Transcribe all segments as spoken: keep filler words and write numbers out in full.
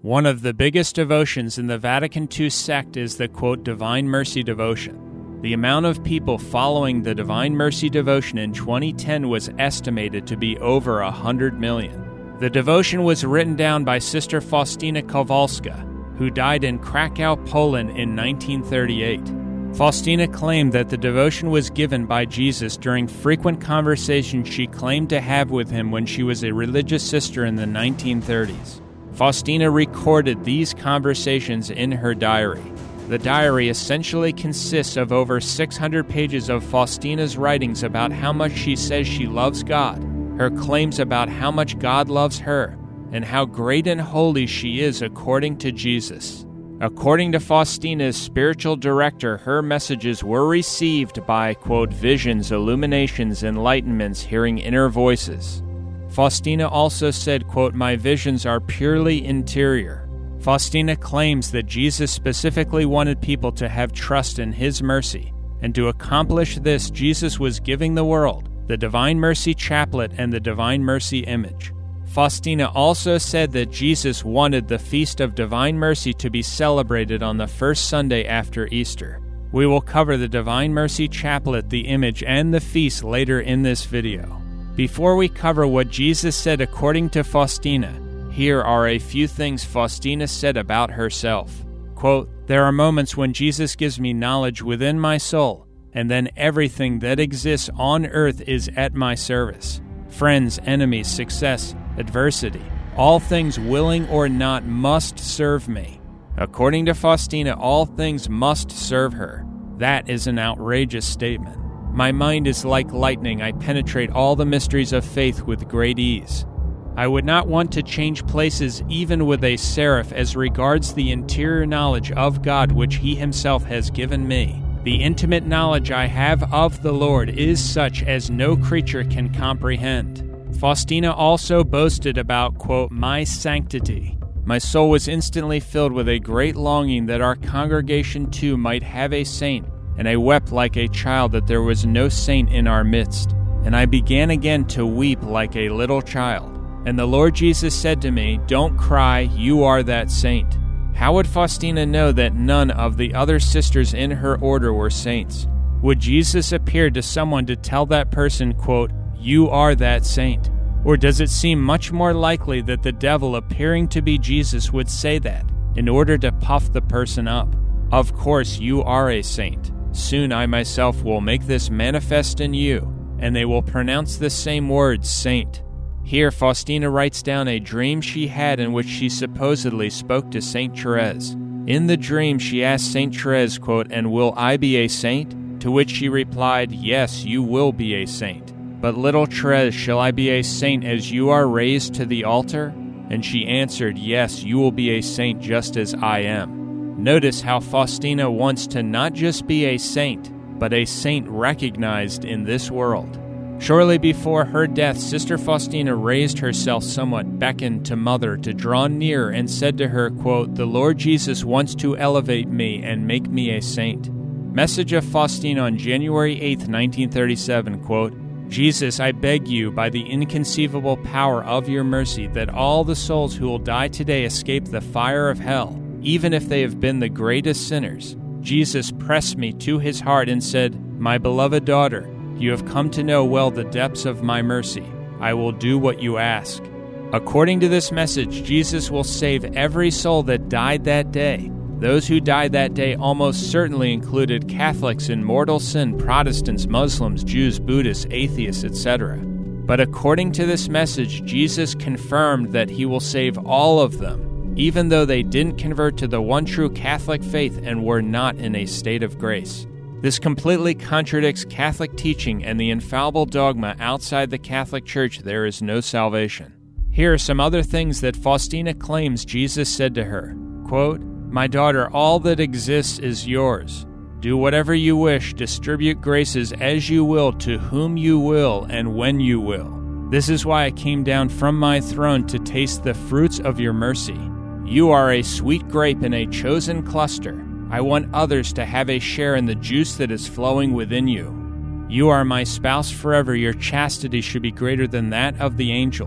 One of the biggest devotions in the Vatican two sect is the, quote, Divine Mercy devotion. The amount of people following the Divine Mercy devotion in twenty ten was estimated to be over one hundred million. The devotion was written down by Sister Faustina Kowalska, who died in Krakow, Poland in nineteen thirty-eight. Faustina claimed that the devotion was given by Jesus during frequent conversations she claimed to have with him when she was a religious sister in the nineteen thirties. Faustina recorded these conversations in her diary. The diary essentially consists of over six hundred pages of Faustina's writings about how much she says she loves God, her claims about how much God loves her, and how great and holy she is according to Jesus. According to Faustina's spiritual director, her messages were received by, quote, visions, illuminations, enlightenments, hearing inner voices. Faustina also said, quote, my visions are purely interior. Faustina claims that Jesus specifically wanted people to have trust in his mercy, and to accomplish this, Jesus was giving the world the Divine Mercy Chaplet and the Divine Mercy Image. Faustina also said that Jesus wanted the Feast of Divine Mercy to be celebrated on the first Sunday after Easter. We will cover the Divine Mercy Chaplet, the image, and the feast later in this video. Before we cover what Jesus said according to Faustina, here are a few things Faustina said about herself. Quote, there are moments when Jesus gives me knowledge within my soul, and then everything that exists on earth is at my service. Friends, enemies, success, adversity, all things willing or not must serve me. According to Faustina, all things must serve her. That is an outrageous statement. My mind is like lightning. I penetrate all the mysteries of faith with great ease. I would not want to change places even with a seraph as regards the interior knowledge of God which he himself has given me. The intimate knowledge I have of the Lord is such as no creature can comprehend. Faustina also boasted about, quote, my sanctity. My soul was instantly filled with a great longing that our congregation too might have a saint, and I wept like a child that there was no saint in our midst. And I began again to weep like a little child. And the Lord Jesus said to me, don't cry, you are that saint. How would Faustina know that none of the other sisters in her order were saints? Would Jesus appear to someone to tell that person, quote, you are that saint? Or does it seem much more likely that the devil appearing to be Jesus would say that in order to puff the person up? Of course you are a saint. Soon I myself will make this manifest in you, and they will pronounce the same words, saint. Here Faustina writes down a dream she had in which she supposedly spoke to Saint Therese. In the dream she asked Saint Therese, quote, and will I be a saint? To which she replied, yes, you will be a saint. But little Therese, shall I be a saint as you are raised to the altar? And she answered, yes, you will be a saint just as I am. Notice how Faustina wants to not just be a saint, but a saint recognized in this world. Shortly before her death, Sister Faustina raised herself somewhat, beckoned to Mother to draw near, and said to her, quote, the Lord Jesus wants to elevate me and make me a saint. Message of Faustina on January eighth, nineteen thirty-seven, quote, Jesus, I beg you, by the inconceivable power of your mercy, that all the souls who will die today escape the fire of hell, even if they have been the greatest sinners. Jesus pressed me to his heart and said, my beloved daughter, you have come to know well the depths of my mercy. I will do what you ask. According to this message, Jesus will save every soul that died that day. Those who died that day almost certainly included Catholics in mortal sin, Protestants, Muslims, Jews, Buddhists, atheists, et cetera. But according to this message, Jesus confirmed that he will save all of them, even though they didn't convert to the one true Catholic faith and were not in a state of grace. This completely contradicts Catholic teaching and the infallible dogma outside the Catholic Church, there is no salvation. Here are some other things that Faustina claims Jesus said to her. Quote, my daughter, all that exists is yours. Do whatever you wish, distribute graces as you will to whom you will and when you will. This is why I came down from my throne to taste the fruits of your mercy. You are a sweet grape in a chosen cluster. I want others to have a share in the juice that is flowing within you. You are my spouse forever. Your chastity should be greater than that of the angels.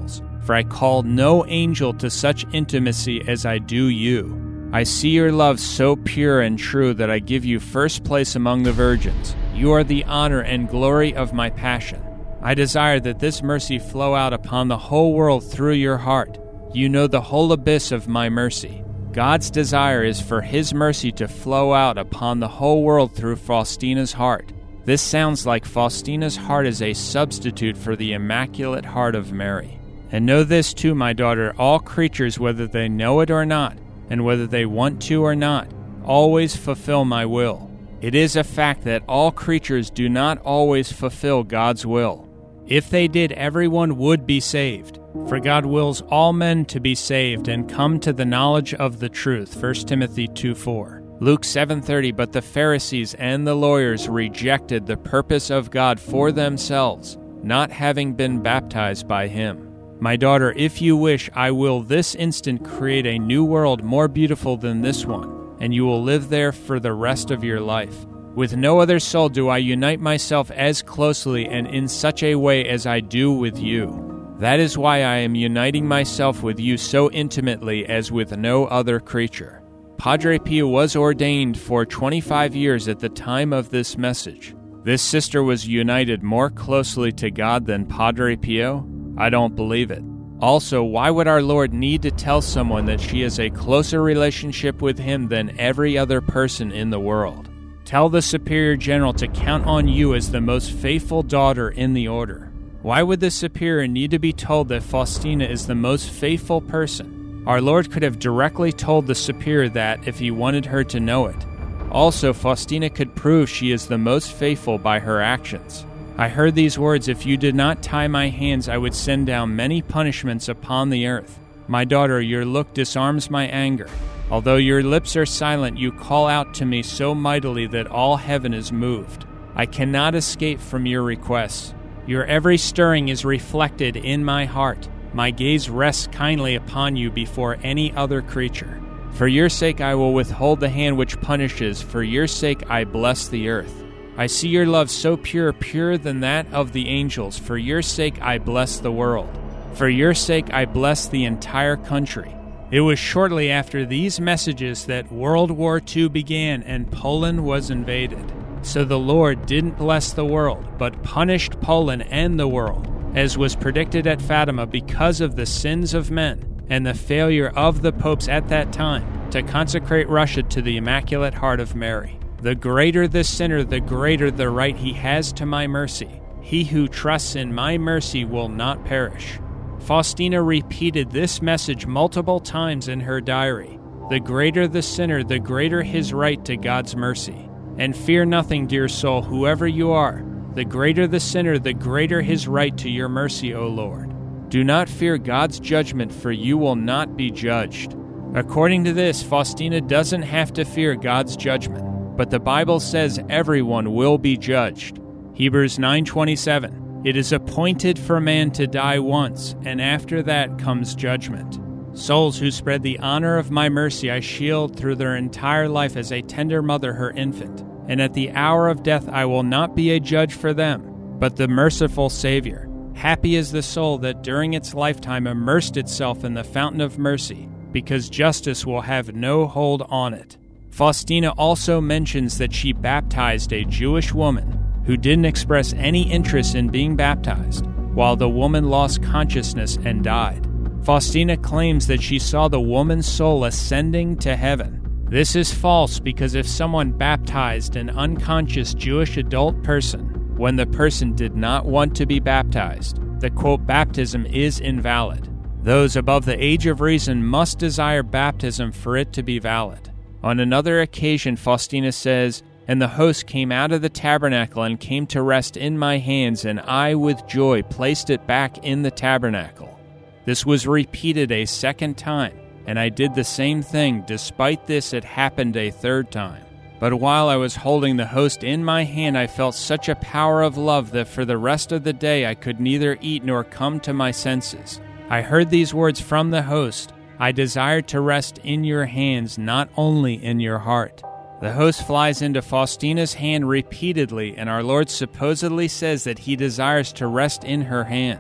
for I call no angel to such intimacy as I do you. I see your love so pure and true that I give you first place among the virgins. You are the honor and glory of my passion. I desire that this mercy flow out upon the whole world through your heart. You know the whole abyss of my mercy. God's desire is for his mercy to flow out upon the whole world through Faustina's heart. This sounds like Faustina's heart is a substitute for the Immaculate Heart of Mary. And know this too, my daughter, all creatures, whether they know it or not, and whether they want to or not, always fulfill my will. It is a fact that all creatures do not always fulfill God's will. If they did, everyone would be saved. For God wills all men to be saved and come to the knowledge of the truth. First Timothy two four. Luke seven thirty, but the Pharisees and the lawyers rejected the purpose of God for themselves, not having been baptized by him. My daughter, if you wish, I will this instant create a new world more beautiful than this one, and you will live there for the rest of your life. With no other soul do I unite myself as closely and in such a way as I do with you. That is why I am uniting myself with you so intimately as with no other creature. Padre Pio was ordained for twenty-five years at the time of this message. This sister was united more closely to God than Padre Pio? I don't believe it. Also, why would our Lord need to tell someone that she has a closer relationship with him than every other person in the world? Tell the Superior General to count on you as the most faithful daughter in the order. Why would the Superior need to be told that Faustina is the most faithful person? Our Lord could have directly told the Superior that if he wanted her to know it. Also, Faustina could prove she is the most faithful by her actions. I heard these words, if you did not tie my hands, I would send down many punishments upon the earth. My daughter, your look disarms my anger. Although your lips are silent, you call out to me so mightily that all heaven is moved. I cannot escape from your requests. Your every stirring is reflected in my heart. My gaze rests kindly upon you before any other creature. For your sake I will withhold the hand which punishes. For your sake I bless the earth. I see your love so pure, purer than that of the angels. For your sake I bless the world. For your sake I bless the entire country. It was shortly after these messages that World War Two began and Poland was invaded. So the Lord didn't bless the world, but punished Poland and the world, as was predicted at Fatima because of the sins of men and the failure of the popes at that time to consecrate Russia to the Immaculate Heart of Mary. The greater the sinner, the greater the right he has to my mercy. He who trusts in my mercy will not perish. Faustina repeated this message multiple times in her diary. The greater the sinner, the greater his right to God's mercy. And fear nothing, dear soul, whoever you are. The greater the sinner, the greater his right to your mercy, O Lord. Do not fear God's judgment, for you will not be judged. According to this, Faustina doesn't have to fear God's judgment. But the Bible says everyone will be judged. Hebrews nine twenty-seven. It is appointed for man to die once, and after that comes judgment. Souls who spread the honor of my mercy I shield through their entire life as a tender mother her infant. And at the hour of death I will not be a judge for them, but the merciful Savior. Happy is the soul that during its lifetime immersed itself in the fountain of mercy, because justice will have no hold on it. Faustina also mentions that she baptized a Jewish woman who didn't express any interest in being baptized, while the woman lost consciousness and died. Faustina claims that she saw the woman's soul ascending to heaven. This is false because if someone baptized an unconscious Jewish adult person when the person did not want to be baptized, the quote baptism is invalid. Those above the age of reason must desire baptism for it to be valid. On another occasion, Faustina says, "And the host came out of the tabernacle and came to rest in my hands, and I with joy placed it back in the tabernacle." This was repeated a second time, and I did the same thing. Despite this, it happened a third time. But while I was holding the host in my hand, I felt such a power of love that for the rest of the day I could neither eat nor come to my senses. I heard these words from the host, "I desire to rest in your hands, not only in your heart." The host flies into Faustina's hand repeatedly, and our Lord supposedly says that he desires to rest in her hands.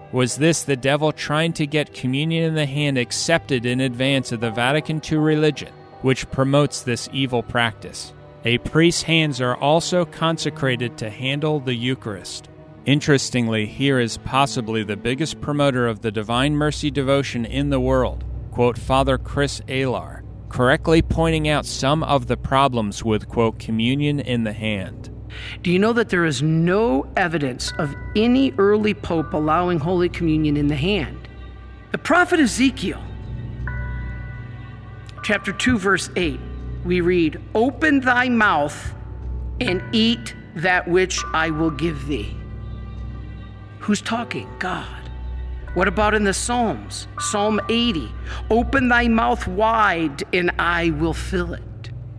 Was this the devil trying to get communion in the hand accepted in advance of the Vatican two religion, which promotes this evil practice? A priest's hands are also consecrated to handle the Eucharist. Interestingly, here is possibly the biggest promoter of the Divine Mercy devotion in the world, quote, Father Chris Alar, correctly pointing out some of the problems with, quote, communion in the hand. Do you know that there is no evidence of any early pope allowing Holy Communion in the hand? The prophet Ezekiel, chapter two, verse eight, we read, "Open thy mouth and eat that which I will give thee." Who's talking? God. What about in the Psalms? Psalm eighty, "Open thy mouth wide and I will fill it."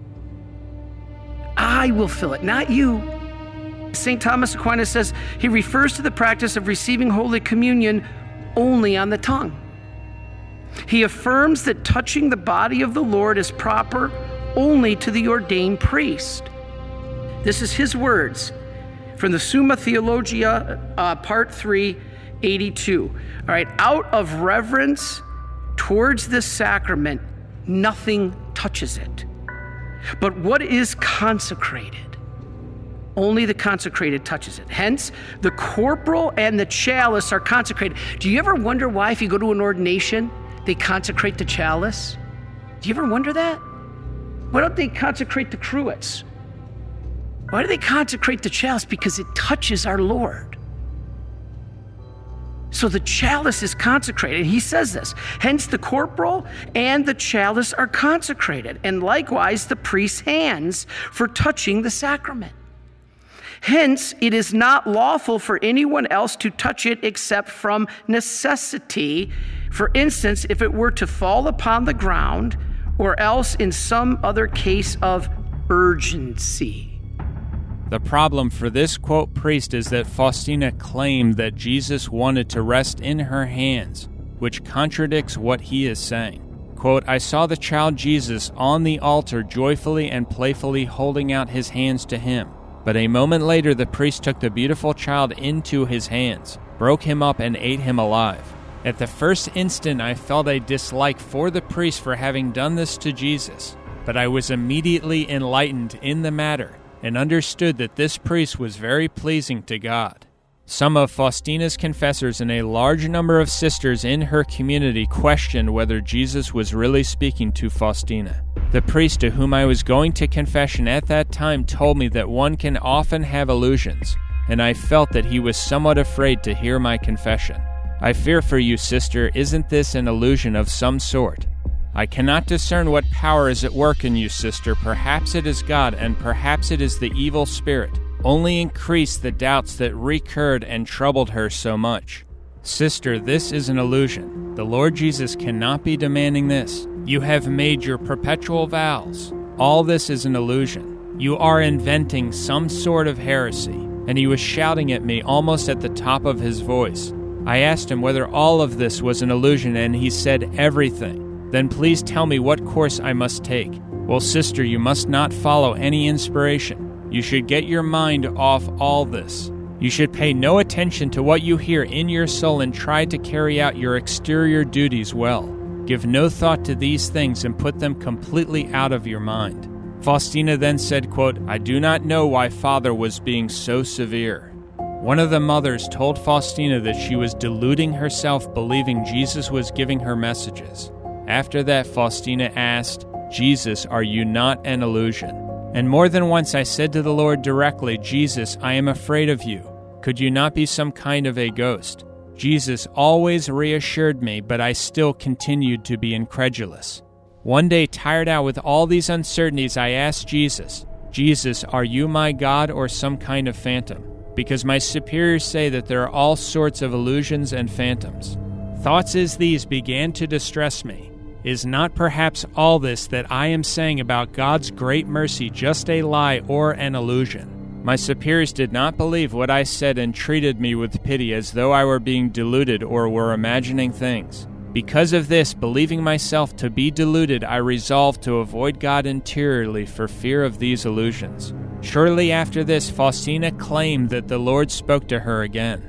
I will fill it, not you. Saint Thomas Aquinas says he refers to the practice of receiving Holy Communion only on the tongue. He affirms that touching the body of the Lord is proper only to the ordained priest. This is his words from the Summa Theologia, uh, part three, eighty-two. All right, out of reverence towards this sacrament, nothing touches it. But what is consecrated? Only the consecrated touches it. Hence, the corporal and the chalice are consecrated. Do you ever wonder why, if you go to an ordination, they consecrate the chalice? Do you ever wonder that? Why don't they consecrate the cruets? Why do they consecrate the chalice? Because it touches our Lord. So the chalice is consecrated. He says this. Hence the corporal and the chalice are consecrated, and likewise the priest's hands for touching the sacrament. Hence, it is not lawful for anyone else to touch it except from necessity. For instance, if it were to fall upon the ground, or else in some other case of urgency. The problem for this, quote, priest is that Faustina claimed that Jesus wanted to rest in her hands, which contradicts what he is saying. Quote, "I saw the child Jesus on the altar joyfully and playfully holding out his hands to him. But a moment later the priest took the beautiful child into his hands, broke him up and ate him alive. At the first instant I felt a dislike for the priest for having done this to Jesus, but I was immediately enlightened in the matter and understood that this priest was very pleasing to God." Some of Faustina's confessors and a large number of sisters in her community questioned whether Jesus was really speaking to Faustina. The priest to whom I was going to confession at that time told me that one can often have illusions, and I felt that he was somewhat afraid to hear my confession. "I fear for you, sister, isn't this an illusion of some sort? I cannot discern what power is at work in you, sister. Perhaps it is God, and perhaps it is the evil spirit. Only increase the doubts that recurred and troubled her so much. Sister, this is an illusion. The Lord Jesus cannot be demanding this. You have made your perpetual vows. All this is an illusion. You are inventing some sort of heresy." And he was shouting at me almost at the top of his voice. I asked him whether all of this was an illusion, and he said everything. "Then please tell me what course I must take." "Well, sister, you must not follow any inspiration. You should get your mind off all this. You should pay no attention to what you hear in your soul and try to carry out your exterior duties well. Give no thought to these things and put them completely out of your mind." Faustina then said, quote, "I do not know why Father was being so severe." One of the mothers told Faustina that she was deluding herself, believing Jesus was giving her messages. After that, Faustina asked, "Jesus, are you not an illusion?" And more than once I said to the Lord directly, "Jesus, I am afraid of you. Could you not be some kind of a ghost?" Jesus always reassured me, but I still continued to be incredulous. One day, tired out with all these uncertainties, I asked Jesus, "Jesus, are you my God or some kind of phantom? Because my superiors say that there are all sorts of illusions and phantoms." Thoughts as these began to distress me. Is not perhaps all this that I am saying about God's great mercy just a lie or an illusion? My superiors did not believe what I said and treated me with pity as though I were being deluded or were imagining things. Because of this, believing myself to be deluded, I resolved to avoid God interiorly for fear of these illusions. Shortly after this, Faustina claimed that the Lord spoke to her again.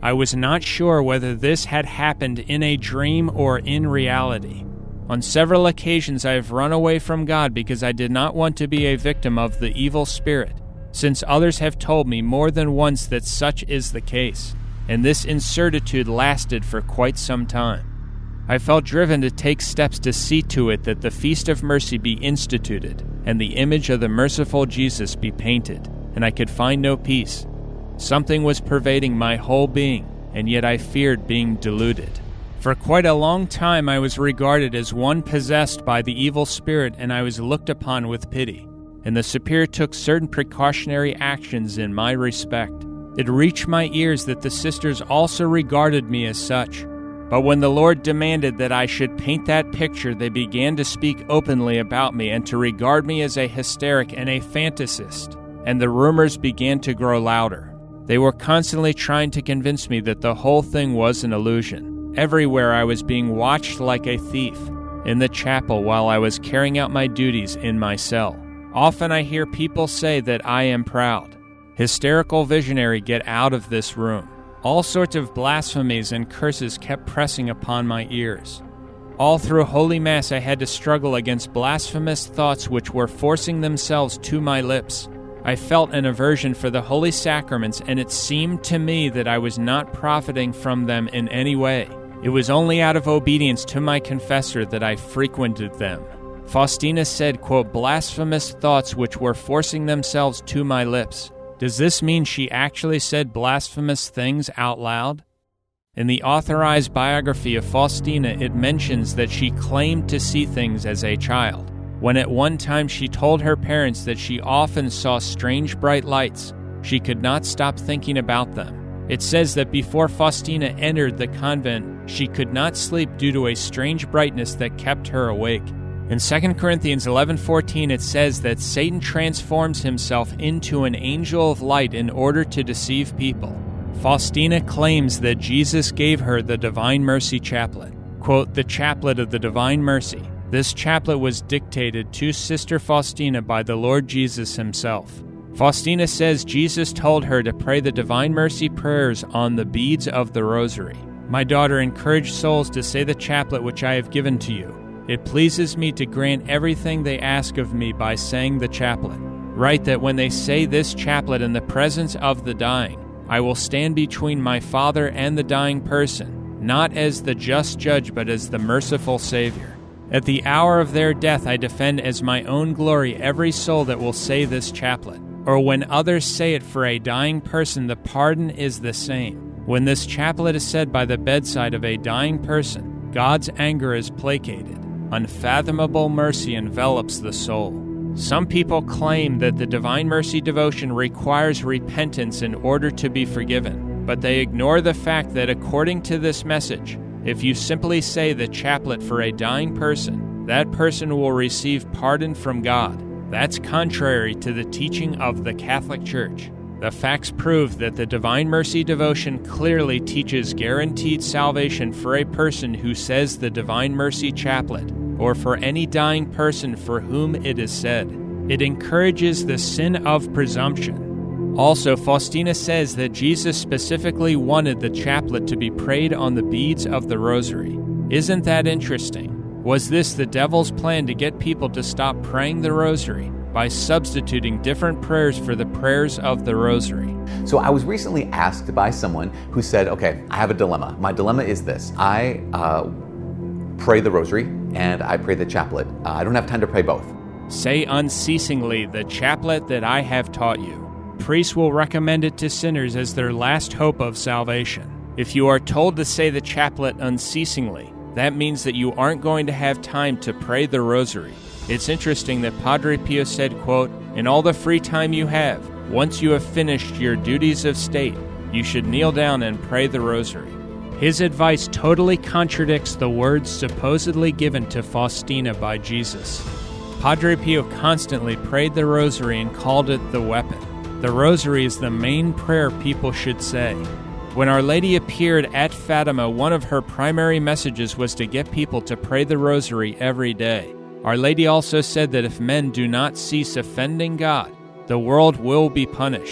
I was not sure whether this had happened in a dream or in reality. On several occasions I have run away from God because I did not want to be a victim of the evil spirit, since others have told me more than once that such is the case, and this incertitude lasted for quite some time. I felt driven to take steps to see to it that the Feast of Mercy be instituted, and the image of the merciful Jesus be painted, and I could find no peace. Something was pervading my whole being, and yet I feared being deluded. For quite a long time I was regarded as one possessed by the evil spirit, and I was looked upon with pity, and the superior took certain precautionary actions in my respect. It reached my ears that the sisters also regarded me as such. But when the Lord demanded that I should paint that picture, they began to speak openly about me and to regard me as a hysteric and a fantasist, and the rumors began to grow louder. They were constantly trying to convince me that the whole thing was an illusion. Everywhere I was being watched like a thief. In the chapel while I was carrying out my duties in my cell. Often I hear people say that I am proud. Hysterical visionary, get out of this room. All sorts of blasphemies and curses kept pressing upon my ears. All through Holy Mass I had to struggle against blasphemous thoughts which were forcing themselves to my lips. I felt an aversion for the Holy Sacraments, and it seemed to me that I was not profiting from them in any way. It was only out of obedience to my confessor that I frequented them. Faustina said, quote, blasphemous thoughts which were forcing themselves to my lips. Does this mean she actually said blasphemous things out loud? In the authorized biography of Faustina, it mentions that she claimed to see things as a child, when at one time she told her parents that she often saw strange bright lights. She could not stop thinking about them. It says that before Faustina entered the convent, she could not sleep due to a strange brightness that kept her awake. In Second Corinthians eleven fourteen, it says that Satan transforms himself into an angel of light in order to deceive people. Faustina claims that Jesus gave her the Divine Mercy Chaplet. Quote, the Chaplet of the Divine Mercy. This chaplet was dictated to Sister Faustina by the Lord Jesus himself. Faustina says Jesus told her to pray the Divine Mercy prayers on the beads of the Rosary. My daughter, encourage souls to say the chaplet which I have given to you. It pleases me to grant everything they ask of me by saying the chaplet. Write that when they say this chaplet in the presence of the dying, I will stand between my Father and the dying person, not as the just judge but as the merciful Savior. At the hour of their death I defend as my own glory every soul that will say this chaplet. Or when others say it for a dying person, the pardon is the same. When this chaplet is said by the bedside of a dying person, God's anger is placated. Unfathomable mercy envelops the soul. Some people claim that the Divine Mercy devotion requires repentance in order to be forgiven, but they ignore the fact that according to this message, if you simply say the chaplet for a dying person, that person will receive pardon from God. That's contrary to the teaching of the Catholic Church. The facts prove that the Divine Mercy devotion clearly teaches guaranteed salvation for a person who says the Divine Mercy Chaplet, or for any dying person for whom it is said. It encourages the sin of presumption. Also, Faustina says that Jesus specifically wanted the chaplet to be prayed on the beads of the Rosary. Isn't that interesting? Was this the devil's plan to get people to stop praying the Rosary by substituting different prayers for the prayers of the Rosary? So I was recently asked by someone who said, okay, I have a dilemma. My dilemma is this. I uh, pray the Rosary and I pray the chaplet. Uh, I don't have time to pray both. Say unceasingly the chaplet that I have taught you. Priests will recommend it to sinners as their last hope of salvation. If you are told to say the chaplet unceasingly, that means that you aren't going to have time to pray the Rosary. It's interesting that Padre Pio said, quote, in all the free time you have, once you have finished your duties of state, you should kneel down and pray the Rosary. His advice totally contradicts the words supposedly given to Faustina by Jesus. Padre Pio constantly prayed the Rosary and called it the weapon. The Rosary is the main prayer people should say. When Our Lady appeared at Fatima, one of her primary messages was to get people to pray the Rosary every day. Our Lady also said that if men do not cease offending God, the world will be punished.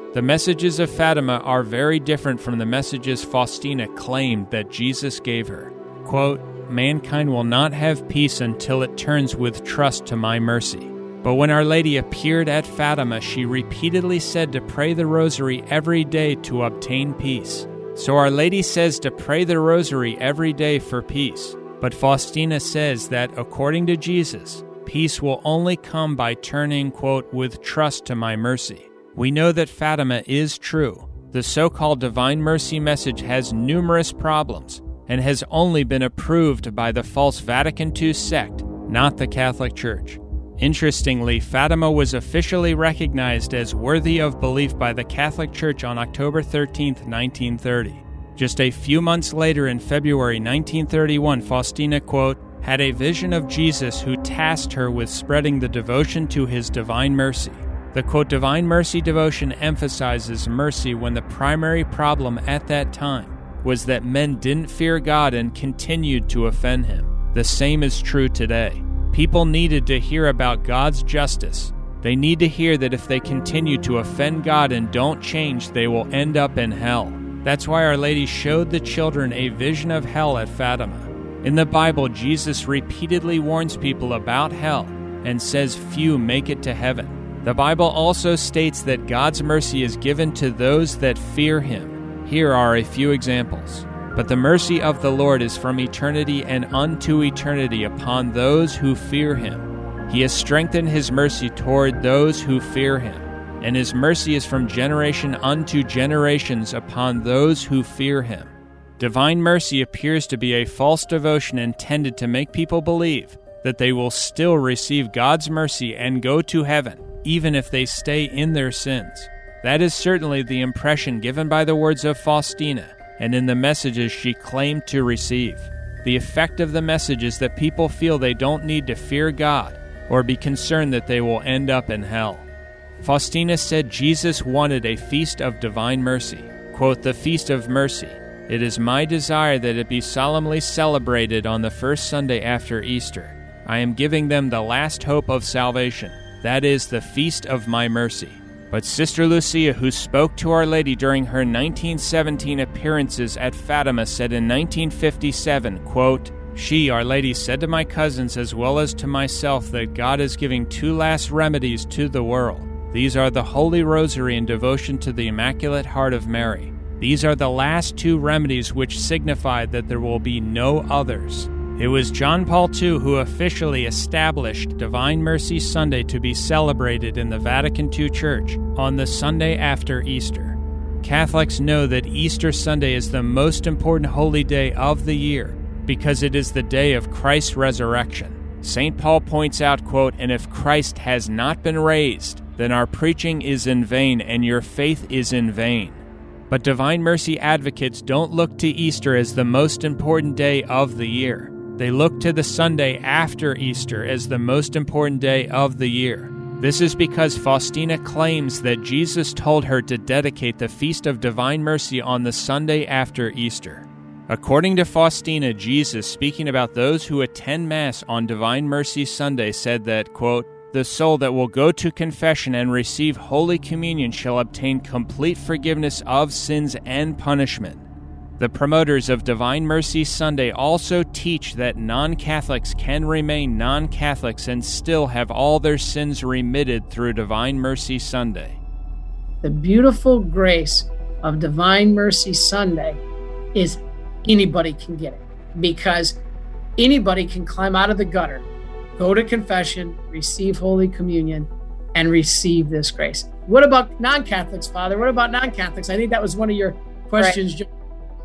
The messages of Fatima are very different from the messages Faustina claimed that Jesus gave her. Quote, "Mankind will not have peace until it turns with trust to my mercy. But when Our Lady appeared at Fatima, she repeatedly said to pray the rosary every day to obtain peace. So Our Lady says to pray the rosary every day for peace. But Faustina says that, according to Jesus, peace will only come by turning, quote, with trust to my mercy. We know that Fatima is true. The so-called Divine Mercy message has numerous problems and has only been approved by the false Vatican two sect, not the Catholic Church. Interestingly, Fatima was officially recognized as worthy of belief by the Catholic Church on October thirteenth, nineteen thirty. Just a few months later, in February nineteen thirty-one, Faustina, quote, had a vision of Jesus who tasked her with spreading the devotion to his divine mercy. The, quote, Divine Mercy devotion emphasizes mercy when the primary problem at that time was that men didn't fear God and continued to offend him. The same is true today. People needed to hear about God's justice. They need to hear that if they continue to offend God and don't change, they will end up in hell. That's why Our Lady showed the children a vision of hell at Fatima. In the Bible, Jesus repeatedly warns people about hell and says few make it to heaven. The Bible also states that God's mercy is given to those that fear him. Here are a few examples. But the mercy of the Lord is from eternity and unto eternity upon those who fear him. He has strengthened his mercy toward those who fear him, and his mercy is from generation unto generations upon those who fear him. Divine mercy appears to be a false devotion intended to make people believe that they will still receive God's mercy and go to heaven, even if they stay in their sins. That is certainly the impression given by the words of Faustina, and in the messages she claimed to receive. The effect of the message is that people feel they don't need to fear God or be concerned that they will end up in hell. Faustina said Jesus wanted a feast of divine mercy. Quote, the Feast of Mercy. It is my desire that it be solemnly celebrated on the first Sunday after Easter. I am giving them the last hope of salvation. That is the Feast of my mercy. But Sister Lucia, who spoke to Our Lady during her nineteen seventeen appearances at Fatima, said in nineteen fifty-seven, quote, She, Our Lady, said to my cousins as well as to myself that God is giving two last remedies to the world. These are the Holy Rosary and devotion to the Immaculate Heart of Mary. These are the last two remedies which signify that there will be no others. It was John Paul the Second who officially established Divine Mercy Sunday to be celebrated in the Vatican two Church on the Sunday after Easter. Catholics know that Easter Sunday is the most important holy day of the year because it is the day of Christ's resurrection. Saint Paul points out, quote, And if Christ has not been raised, then our preaching is in vain and your faith is in vain. But Divine Mercy advocates don't look to Easter as the most important day of the year. They look to the Sunday after Easter as the most important day of the year. This is because Faustina claims that Jesus told her to dedicate the Feast of Divine Mercy on the Sunday after Easter. According to Faustina, Jesus, speaking about those who attend Mass on Divine Mercy Sunday, said that, quote, The soul that will go to confession and receive Holy Communion shall obtain complete forgiveness of sins and punishment. The promoters of Divine Mercy Sunday also teach that non-Catholics can remain non-Catholics and still have all their sins remitted through Divine Mercy Sunday. The beautiful grace of Divine Mercy Sunday is anybody can get it, because anybody can climb out of the gutter, go to confession, receive Holy Communion, and receive this grace. What about non-Catholics, Father? What about non-Catholics? I think that was one of your questions. Right.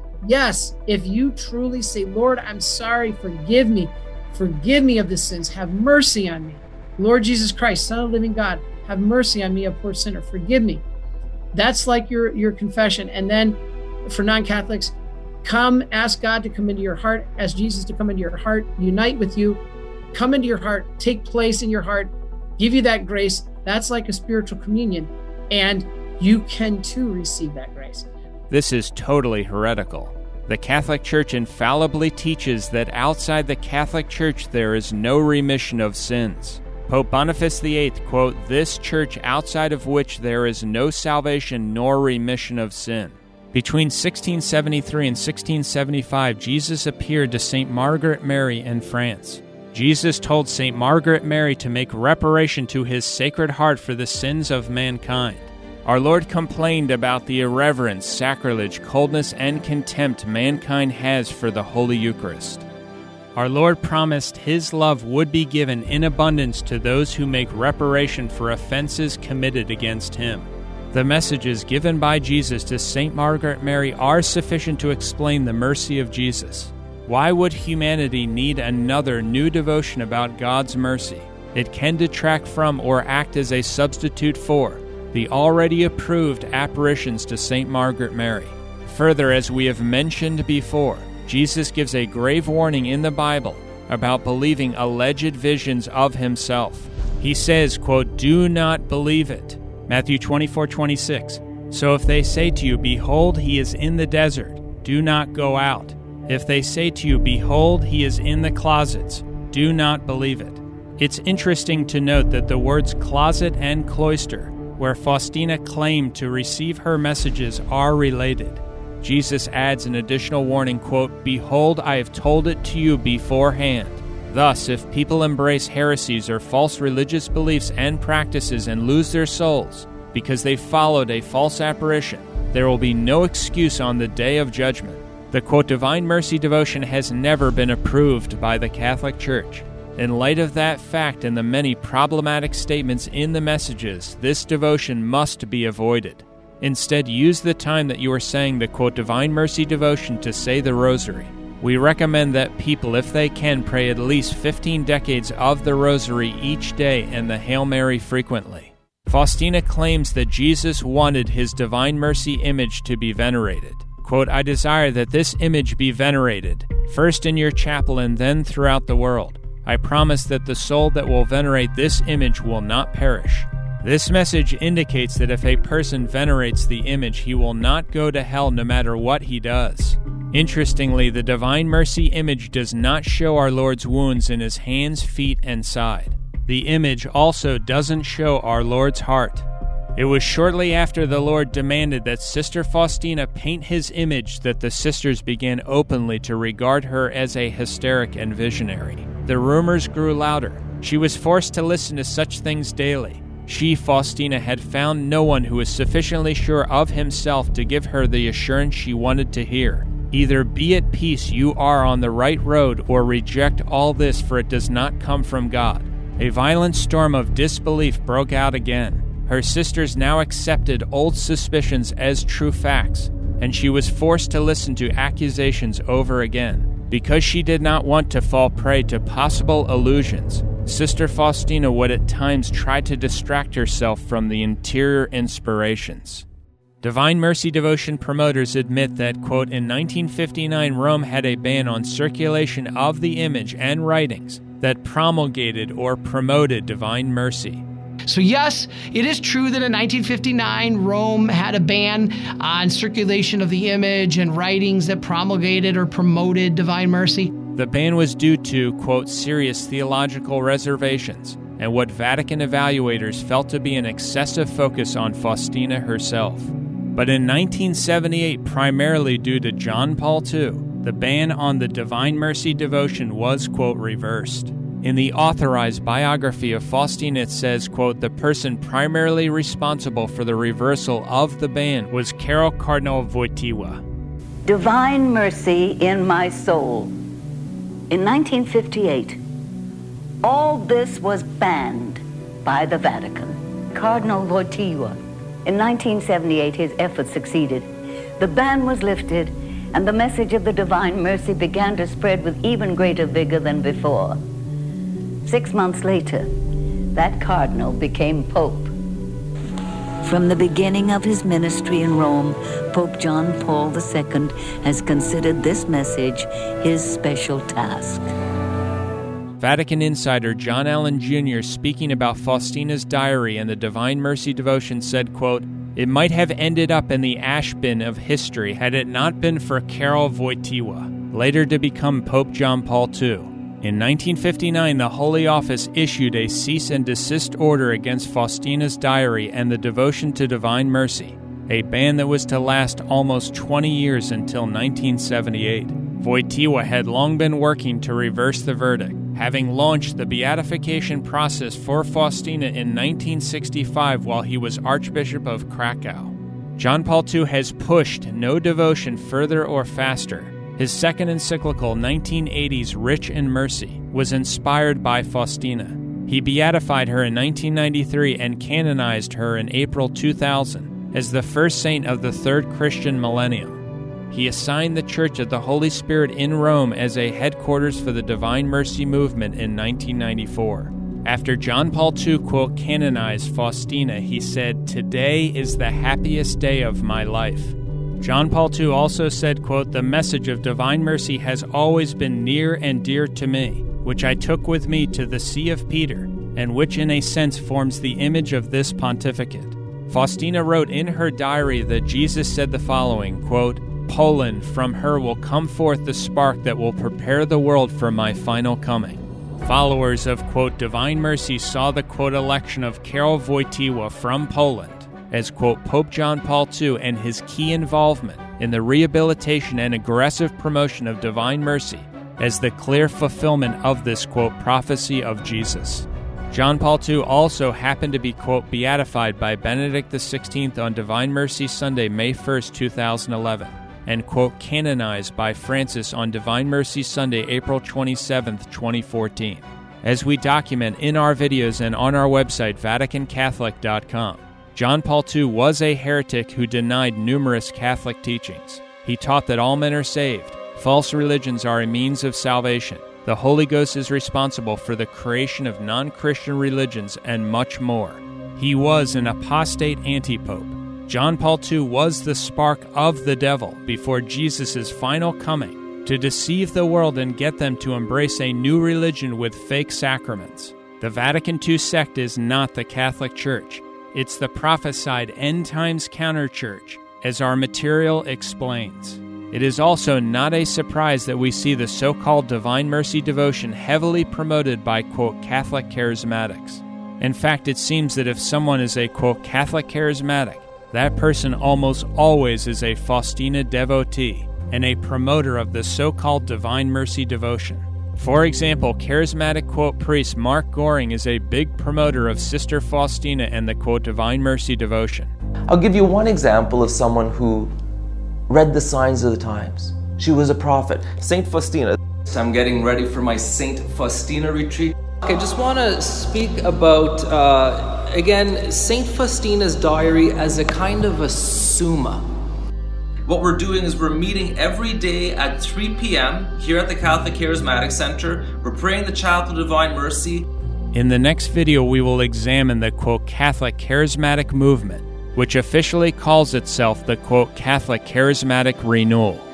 Yes, if you truly say, Lord, I'm sorry, forgive me, forgive me of the sins, have mercy on me. Lord Jesus Christ, Son of the living God, have mercy on me, a poor sinner, forgive me. That's like your, your confession. And then for non-Catholics, come, ask God to come into your heart, ask Jesus to come into your heart, unite with you, come into your heart, take place in your heart, give you that grace. That's like a spiritual communion. And you can too receive that grace. This is totally heretical. The Catholic Church infallibly teaches that outside the Catholic Church there is no remission of sins. Pope Boniface the eighth, quote, "This church outside of which there is no salvation nor remission of sin." Between sixteen seventy-three and sixteen seventy-five, Jesus appeared to Saint Margaret Mary in France. Jesus told Saint Margaret Mary to make reparation to his Sacred Heart for the sins of mankind. Our Lord complained about the irreverence, sacrilege, coldness, and contempt mankind has for the Holy Eucharist. Our Lord promised his love would be given in abundance to those who make reparation for offenses committed against him. The messages given by Jesus to Saint Margaret Mary are sufficient to explain the mercy of Jesus. Why would humanity need another new devotion about God's mercy? It can detract from or act as a substitute for the already approved apparitions to Saint Margaret Mary. Further, as we have mentioned before, Jesus gives a grave warning in the Bible about believing alleged visions of himself. He says, quote, "Do not believe it." Matthew twenty-four twenty-six. "So if they say to you, 'Behold, he is in the desert,' do not go out. If they say to you, 'Behold, he is in the closets,' do not believe it." It's interesting to note that the words closet and cloister, where Faustina claimed to receive her messages, are related. Jesus adds an additional warning, quote, "Behold, I have told it to you beforehand." Thus, if people embrace heresies or false religious beliefs and practices and lose their souls because they followed a false apparition, there will be no excuse on the day of judgment. The, quote, Divine Mercy devotion has never been approved by the Catholic Church. In light of that fact and the many problematic statements in the messages, this devotion must be avoided. Instead, use the time that you are saying the, quote, Divine Mercy devotion to say the Rosary. We recommend that people, if they can, pray at least fifteen decades of the Rosary each day and the Hail Mary frequently. Faustina claims that Jesus wanted his Divine Mercy image to be venerated. Quote, "I desire that this image be venerated, first in your chapel and then throughout the world. I promise that the soul that will venerate this image will not perish." This message indicates that if a person venerates the image, he will not go to hell no matter what he does. Interestingly, the Divine Mercy image does not show our Lord's wounds in his hands, feet, and side. The image also doesn't show our Lord's heart. It was shortly after the Lord demanded that Sister Faustina paint his image that the sisters began openly to regard her as a hysteric and visionary. The rumors grew louder. She was forced to listen to such things daily. She, Faustina, had found no one who was sufficiently sure of himself to give her the assurance she wanted to hear. Either be at peace, you are on the right road, or reject all this, for it does not come from God. A violent storm of disbelief broke out again. Her sisters now accepted old suspicions as true facts, and she was forced to listen to accusations over again. Because she did not want to fall prey to possible illusions, Sister Faustina would at times try to distract herself from the interior inspirations. Divine Mercy devotion promoters admit that, quote, in nineteen fifty-nine, Rome had a ban on circulation of the image and writings that promulgated or promoted Divine Mercy. So yes, it is true that in nineteen fifty-nine, Rome had a ban on circulation of the image and writings that promulgated or promoted Divine Mercy. The ban was due to, quote, serious theological reservations and what Vatican evaluators felt to be an excessive focus on Faustina herself. But in nineteen seventy-eight, primarily due to John Paul the Second, the ban on the Divine Mercy devotion was, quote, reversed. In the authorized biography of Faustina, it says, quote, the person primarily responsible for the reversal of the ban was Karol Cardinal Wojtyła. Divine Mercy in my soul. In nineteen fifty-eight, all this was banned by the Vatican. Cardinal Wojtyła. In nineteen seventy-eight, his efforts succeeded. The ban was lifted, and the message of the Divine Mercy began to spread with even greater vigor than before. Six months later, that cardinal became Pope. From the beginning of his ministry in Rome, Pope John Paul the Second has considered this message his special task. Vatican insider John Allen Junior, speaking about Faustina's diary and the Divine Mercy devotion, said, quote, it might have ended up in the ash bin of history had it not been for Karol Wojtyła, later to become Pope John Paul the Second. In nineteen fifty-nine, the Holy Office issued a cease and desist order against Faustina's diary and the Devotion to Divine Mercy, a ban that was to last almost twenty years until nineteen seventy-eight. Wojtyła had long been working to reverse the verdict, having launched the beatification process for Faustina in nineteen sixty-five while he was Archbishop of Krakow. John Paul the Second has pushed no devotion further or faster. His second encyclical, nineteen eighty's Rich in Mercy, was inspired by Faustina. He beatified her in nineteen ninety-three and canonized her in April two thousand as the first saint of the third Christian millennium. He assigned the Church of the Holy Spirit in Rome as a headquarters for the Divine Mercy movement in nineteen ninety-four. After John Paul the Second, quote, canonized Faustina, he said, "Today is the happiest day of my life." John Paul the Second also said, quote, "The message of divine mercy has always been near and dear to me, which I took with me to the See of Peter, and which in a sense forms the image of this pontificate." Faustina wrote in her diary that Jesus said the following, quote, "Poland, from her will come forth the spark that will prepare the world for my final coming." Followers of, quote, divine mercy saw the, quote, election of Karol Wojtyła from Poland as, quote, Pope John Paul the Second and his key involvement in the rehabilitation and aggressive promotion of divine mercy as the clear fulfillment of this, quote, prophecy of Jesus. John Paul the Second also happened to be, quote, beatified by Benedict the sixteenth on Divine Mercy Sunday, May first, two thousand eleven, and, quote, canonized by Francis on Divine Mercy Sunday, April twenty-seventh, twenty fourteen. As we document in our videos and on our website, Vatican Catholic dot com, John Paul the Second was a heretic who denied numerous Catholic teachings. He taught that all men are saved, false religions are a means of salvation, the Holy Ghost is responsible for the creation of non-Christian religions, and much more. He was an apostate anti-pope. John Paul the Second was the spark of the devil before Jesus' final coming to deceive the world and get them to embrace a new religion with fake sacraments. The Vatican the Second sect is not the Catholic Church. It's the prophesied end-times counter-church, as our material explains. It is also not a surprise that we see the so-called Divine Mercy devotion heavily promoted by, quote, Catholic charismatics. In fact, it seems that if someone is a, quote, Catholic charismatic, that person almost always is a Faustina devotee and a promoter of the so-called Divine Mercy devotion. For example, charismatic, quote, priest Mark Goring is a big promoter of Sister Faustina and the, quote, Divine Mercy devotion. I'll give you one example of someone who read the signs of the times. She was a prophet, Saint Faustina. So I'm getting ready for my Saint Faustina retreat. I just want to speak about, uh, again, Saint Faustina's diary as a kind of a summa. What we're doing is we're meeting every day at three p.m. here at the Catholic Charismatic Center. We're praying the Chaplet of Divine Mercy. In the next video, we will examine the, quote, Catholic Charismatic movement, which officially calls itself the, quote, Catholic Charismatic Renewal.